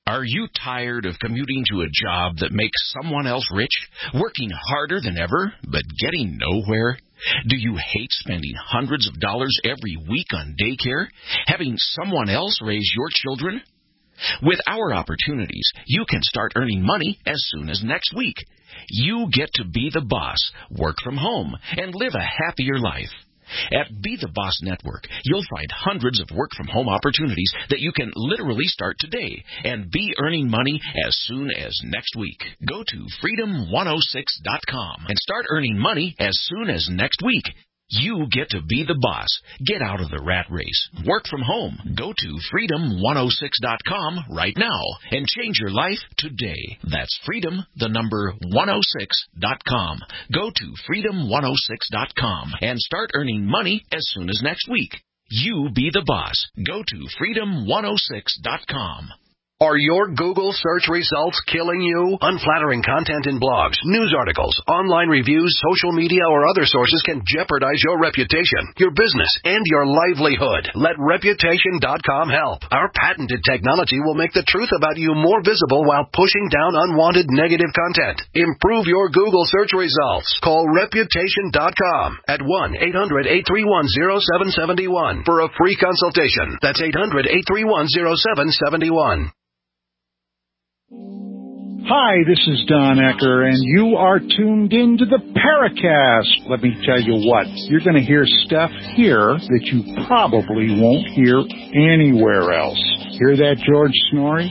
Are you tired of commuting to a job that makes someone else rich, working harder than ever, but getting nowhere? Do you hate spending hundreds of dollars every week on daycare, having someone else raise your children? With our opportunities, you can start earning money as soon as next week. You get to be the boss, work from home, and live a happier life. At Be the Boss Network, you'll find hundreds of work-from-home opportunities that you can literally start today and be earning money as soon as next week. Go to freedom one oh six dot com and start earning money as soon as next week. You get to be the boss. Get out of the rat race. Work from home. Go to freedom one oh six dot com right now and change your life today. That's freedom, the number one oh six dot com. Go to freedom one oh six dot com and start earning money as soon as next week. You be the boss. Go to freedom one oh six dot com. Are your Google search results killing you? Unflattering content in blogs, news articles, online reviews, social media, or other sources can jeopardize your reputation, your business, and your livelihood. Let reputation dot com help. Our patented technology will make the truth about you more visible while pushing down unwanted negative content. Improve your Google search results. Call reputation dot com at one eight hundred eight three one oh seven seven one for a free consultation. That's eight hundred eight three one oh seven seven one. Hi, this is Don Ecker, and you are tuned into the Paracast. Let me tell you what, you're going to hear stuff here that you probably won't hear anywhere else. Hear that, George Snorri?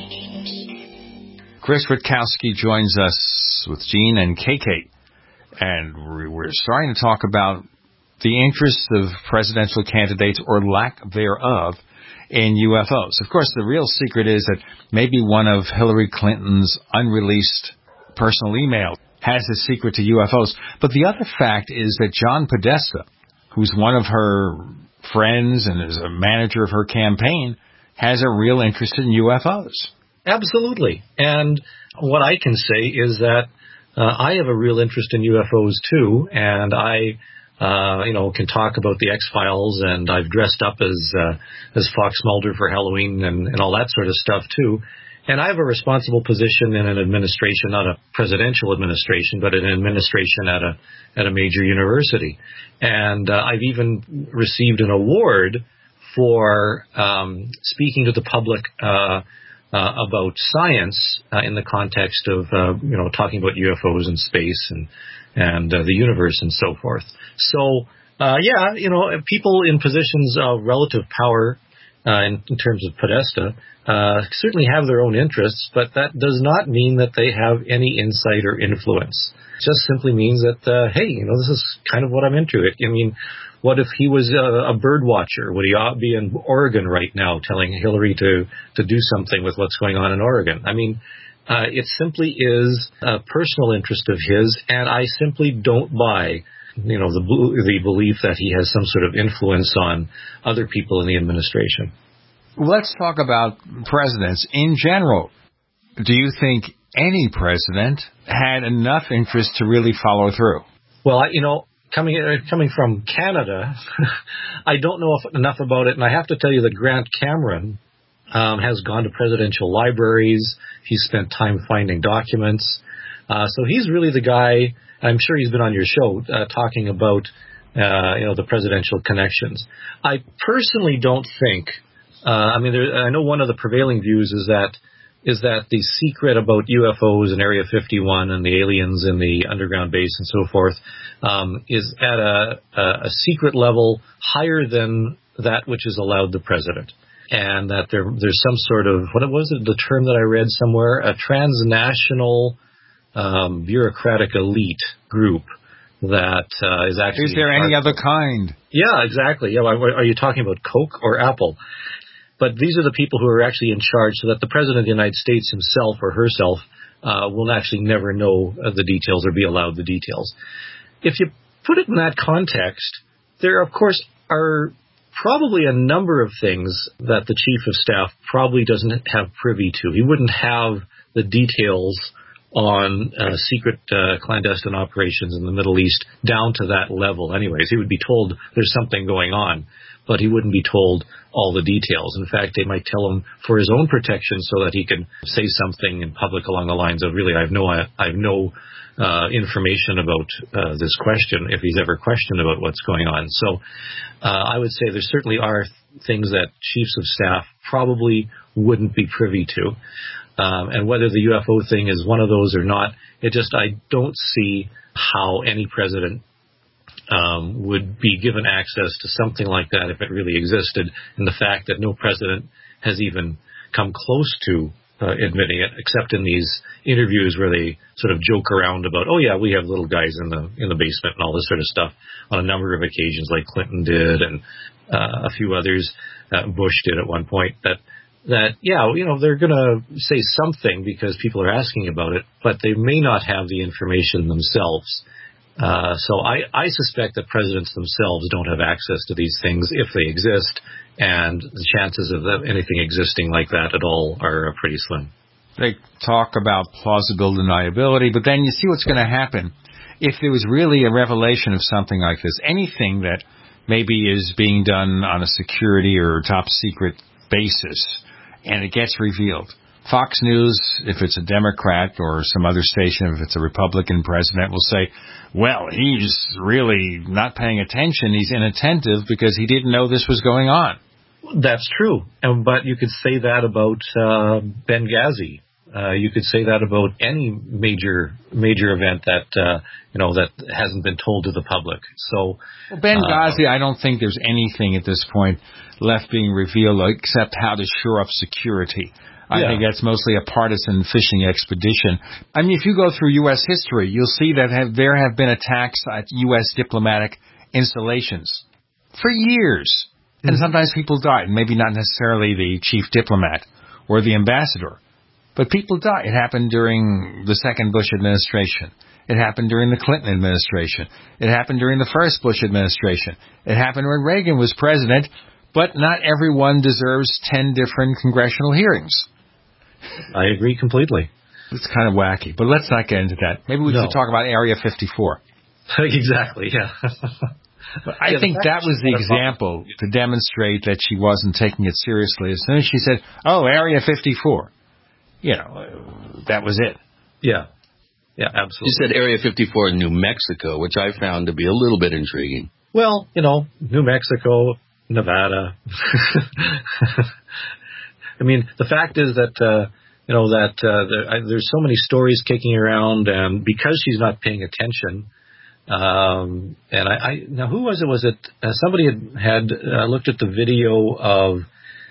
Chris Rutkowski joins us with Gene and K K, and we're starting to talk about the interests of presidential candidates, or lack thereof, in U F Os. Of course, the real secret is that maybe one of Hillary Clinton's unreleased personal emails has a secret to U F Os. But the other fact is that John Podesta, who's one of her friends and is a manager of her campaign, has a real interest in U F Os. Absolutely. And what I can say is that uh, I have a real interest in U F Os too, and I Uh, you know, can talk about the X-Files, and I've dressed up as uh, as Fox Mulder for Halloween and, and all that sort of stuff, too. And I have a responsible position in an administration, not a presidential administration, but an administration at a at a major university. And uh, I've even received an award for um, speaking to the public uh, uh, about science uh, in the context of, uh, you know, talking about U F Os and space and and uh, the universe and so forth. So, uh, yeah, you know, people in positions of relative power uh, in, in terms of Podesta uh, certainly have their own interests, but that does not mean that they have any insight or influence. It just simply means that, uh, hey, you know, this is kind of what I'm into. It. I mean, what if he was a, a bird watcher? Would he be in Oregon right now telling Hillary to, to do something with what's going on in Oregon? I mean, Uh, it simply is a personal interest of his, and I simply don't buy, you know, the the belief that he has some sort of influence on other people in the administration. Let's talk about presidents in general. Do you think any president had enough interest to really follow through? Well, I, you know, coming coming from Canada, I don't know if, enough about it, and I have to tell you that Grant Cameron Um, has gone to presidential libraries. He's spent time finding documents. Uh, so he's really the guy, I'm sure he's been on your show, uh, talking about, uh, you know, the presidential connections. I personally don't think, uh, I mean, there, I know one of the prevailing views is that, is that the secret about U F Os and Area fifty-one and the aliens in the underground base and so forth, um, is at a, a, a secret level higher than that which is allowed the president. And that there, there's some sort of, what was it, the term that I read somewhere, a transnational um, bureaucratic elite group that uh, is actually... Is there any other kind? Yeah, exactly. Yeah, are you talking about Coke or Apple? But these are the people who are actually in charge, so that the President of the United States himself or herself uh, will actually never know the details or be allowed the details. If you put it in that context, there, of course, are probably a number of things that the chief of staff probably doesn't have privy to. He wouldn't have the details on uh, secret uh, clandestine operations in the Middle East down to that level anyways. He would be told there's something going on. but he wouldn't be told all the details. In fact, they might tell him for his own protection so that he can say something in public along the lines of, really, I have no, I have no uh, information about uh, this question, if he's ever questioned about what's going on. So uh, I would say there certainly are things that chiefs of staff probably wouldn't be privy to. Um, and whether the U F O thing is one of those or not, it just, I don't see how any president um, would be given access to something like that if it really existed. And the fact that no president has even come close to uh, admitting it, except in these interviews where they sort of joke around about, oh yeah, we have little guys in the in the basement and all this sort of stuff on a number of occasions, like Clinton did and uh, a few others. Uh, Bush did at one point. That that, yeah, you know, they're going to say something because people are asking about it, but they may not have the information themselves. Uh, so I, I suspect that presidents themselves don't have access to these things if they exist, and the chances of them, anything existing like that at all are pretty slim. They talk about plausible deniability, but then you see what's going to happen. If there was really a revelation of something like this, anything that maybe is being done on a security or top secret basis, and it gets revealed. Fox News, if it's a Democrat, or some other station, if it's a Republican president, will say, well, he's really not paying attention. He's inattentive because he didn't know this was going on. That's true. Um, but you could say that about uh, Benghazi. Uh, you could say that about any major major event that uh, you know that hasn't been told to the public. So well, Benghazi, uh, I don't think there's anything at this point left being revealed except how to shore up security. I yeah. think that's mostly a partisan fishing expedition. I mean, if you go through U S history, you'll see that have, there have been attacks at U S diplomatic installations for years. Mm-hmm. And sometimes people died. Maybe not necessarily the chief diplomat or the ambassador, but people died. It happened during the second Bush administration. It happened during the Clinton administration. It happened during the first Bush administration. It happened when Reagan was president, but not everyone deserves ten different congressional hearings. I agree completely. It's kind of wacky, but let's not get into that. Maybe we no. should talk about Area fifty-four. Exactly, yeah. But I yeah, think that was the example to demonstrate that she wasn't taking it seriously. As soon as she said, oh, Area fifty-four, you know, that was it. Yeah, yeah, absolutely. You said Area fifty-four in New Mexico, which I found to be a little bit intriguing. Well, you know, New Mexico, Nevada. I mean, the fact is that, uh, you know, that uh, there, I, there's so many stories kicking around, and because she's not paying attention, um, and I, I now who was it? Was it uh, somebody had, had uh, looked at the video of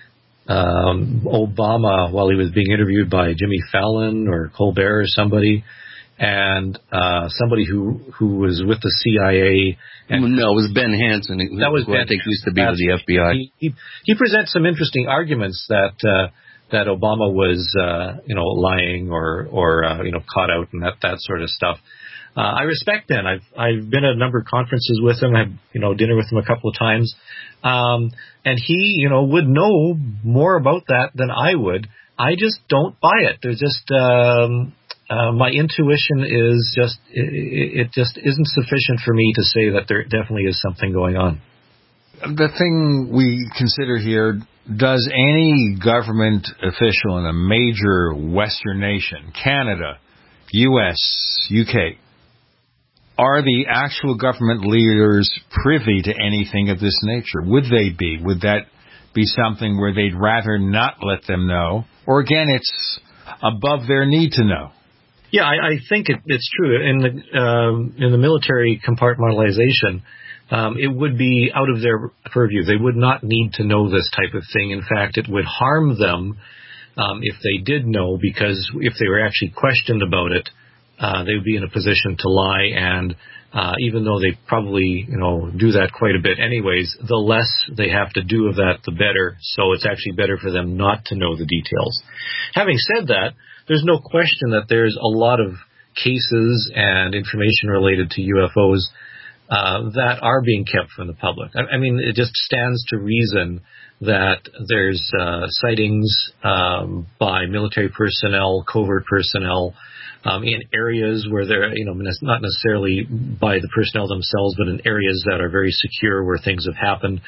um, Obama while he was being interviewed by Jimmy Fallon or Colbert or somebody, and uh, somebody who who was with the C I A. And no, it was Ben Hansen. Who, that was who Ben, I think used to be with the F B I. He, he, he presents some interesting arguments that uh, that Obama was, uh, you know, lying or or uh, you know caught out and that that sort of stuff. Uh, I respect Ben. I've I've been at a number of conferences with him. I've you know dinner with him a couple of times, um, and he you know would know more about that than I would. I just don't buy it. There's just um, Uh, my intuition is just, it, it just isn't sufficient for me to say that there definitely is something going on. The thing we consider here, does any government official in a major Western nation, Canada, U S, U K, are the actual government leaders privy to anything of this nature? Would they be? Would that be something where they'd rather not let them know? Or again, it's above their need to know? Yeah, I, I think it, it's true. In the um, in the military compartmentalization, um, it would be out of their purview. They would not need to know this type of thing. In fact, it would harm them um, if they did know, because if they were actually questioned about it, uh, they would be in a position to lie. And uh, even though they probably you know do that quite a bit anyways, the less they have to do of that, the better. So it's actually better for them not to know the details. Having said that, there's no question that there's a lot of cases and information related to U F Os uh, that are being kept from the public. I, I mean, it just stands to reason that there's uh, sightings um, by military personnel, covert personnel, um, in areas where they're, you know, not necessarily by the personnel themselves, but in areas that are very secure where things have happened.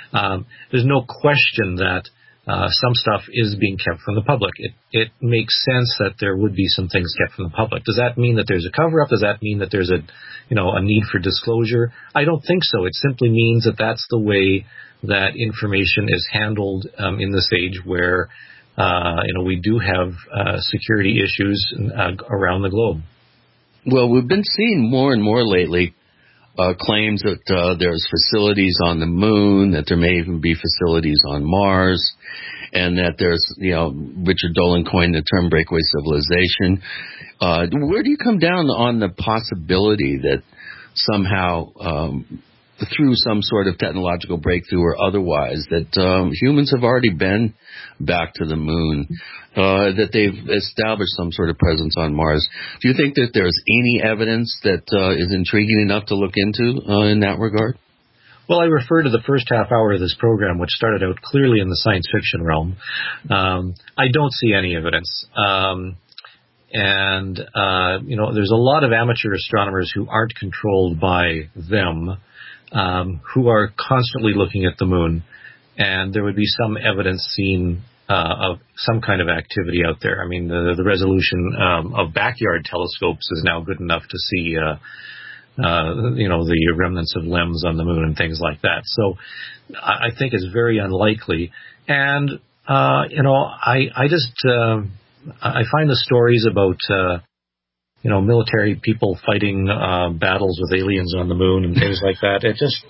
Um, there's no question that uh, some stuff is being kept from the public. It it makes sense that there would be some things kept from the public. Does that mean that there's a cover-up? Does that mean that there's a, you know, a need for disclosure? I don't think so. It simply means that that's the way that information is handled um, in this age where, uh, you know, we do have uh, security issues uh, around the globe. Well, we've been seeing more and more lately uh, claims that uh, there's facilities on the moon, that there may even be facilities on Mars, and that there's, you know, Richard Dolan coined the term breakaway civilization. Uh, where do you come down on the possibility that somehow, um, through some sort of technological breakthrough or otherwise, that um, humans have already been back to the moon, uh, that they've established some sort of presence on Mars? Do you think that there's any evidence that uh, is intriguing enough to look into uh, in that regard? Well, I refer to the first half hour of this program, which started out clearly in the science fiction realm. Um, I don't see any evidence. Um, and, uh, you know, there's a lot of amateur astronomers who aren't controlled by them, um, who are constantly looking at the moon. And there would be some evidence seen uh, of some kind of activity out there. I mean, the, the resolution um, of backyard telescopes is now good enough to see uh Uh, you know, the remnants of limbs on the moon and things like that. So I think it's very unlikely. And, uh, you know, I, I just, uh, I find the stories about, uh, you know, military people fighting, uh, battles with aliens on the moon and things like that. It just,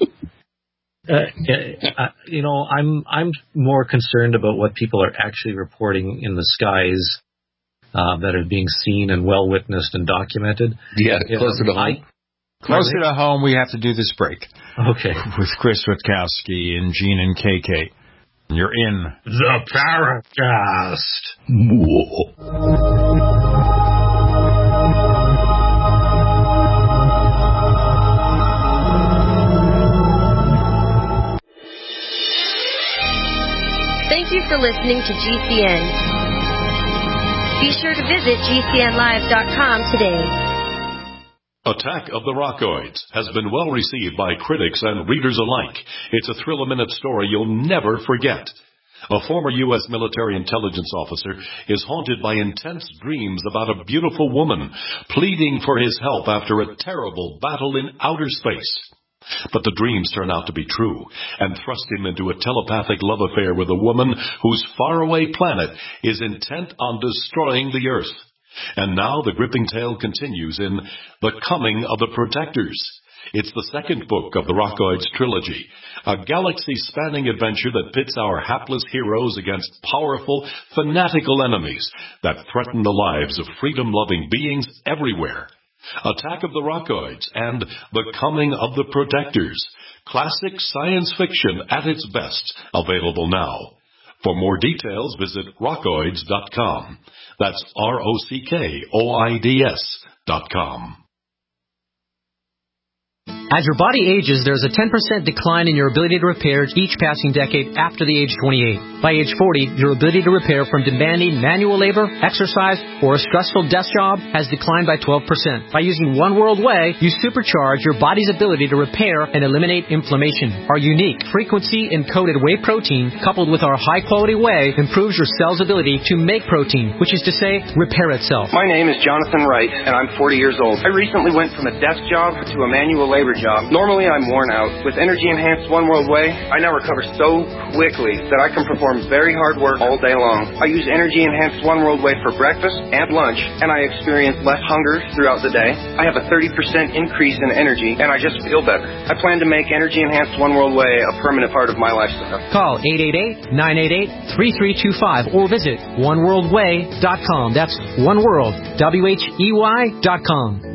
uh, uh, you know, I'm, I'm more concerned about what people are actually reporting in the skies, uh, that are being seen and well witnessed and documented. Yeah, closer to home. I, Closer to home, we have to do this break. Okay. With Chris Witkowski and Gene and K K. You're in the Paracast. Thank you for listening to G C N. Be sure to visit G C N live dot com today. Attack of the Rockoids has been well received by critics and readers alike. It's a thrill-a-minute story you'll never forget. A former U S military intelligence officer is haunted by intense dreams about a beautiful woman pleading for his help after a terrible battle in outer space. But the dreams turn out to be true and thrust him into a telepathic love affair with a woman whose faraway planet is intent on destroying the Earth. And now the gripping tale continues in The Coming of the Protectors. It's the second book of the Rockoids trilogy, a galaxy-spanning adventure that pits our hapless heroes against powerful, fanatical enemies that threaten the lives of freedom-loving beings everywhere. Attack of the Rockoids and The Coming of the Protectors. Classic science fiction at its best, available now. For more details, visit rockoids dot com. That's R O C K O I D S dot com. As your body ages, there's a ten percent decline in your ability to repair each passing decade after the age twenty-eight. By age forty, your ability to repair from demanding manual labor, exercise, or a stressful desk job has declined by twelve percent. By using One World Whey, you supercharge your body's ability to repair and eliminate inflammation. Our unique frequency-encoded whey protein, coupled with our high-quality whey, improves your cell's ability to make protein, which is to say, repair itself. My name is Jonathan Wright, and I'm forty years old. I recently went from a desk job to a manual labor job. Normally, I'm worn out. With energy-enhanced One World Whey, I now recover so quickly that I can perform very hard work all day long. I use energy-enhanced One World Whey for breakfast and lunch, and I experience less hunger throughout the day. I have a thirty percent increase in energy, and I just feel better. I plan to make energy-enhanced One World Whey a permanent part of my lifestyle. Call eight eight eight, nine eight eight, three three two five or visit one world whey dot com. That's One World, W H E Y dot com.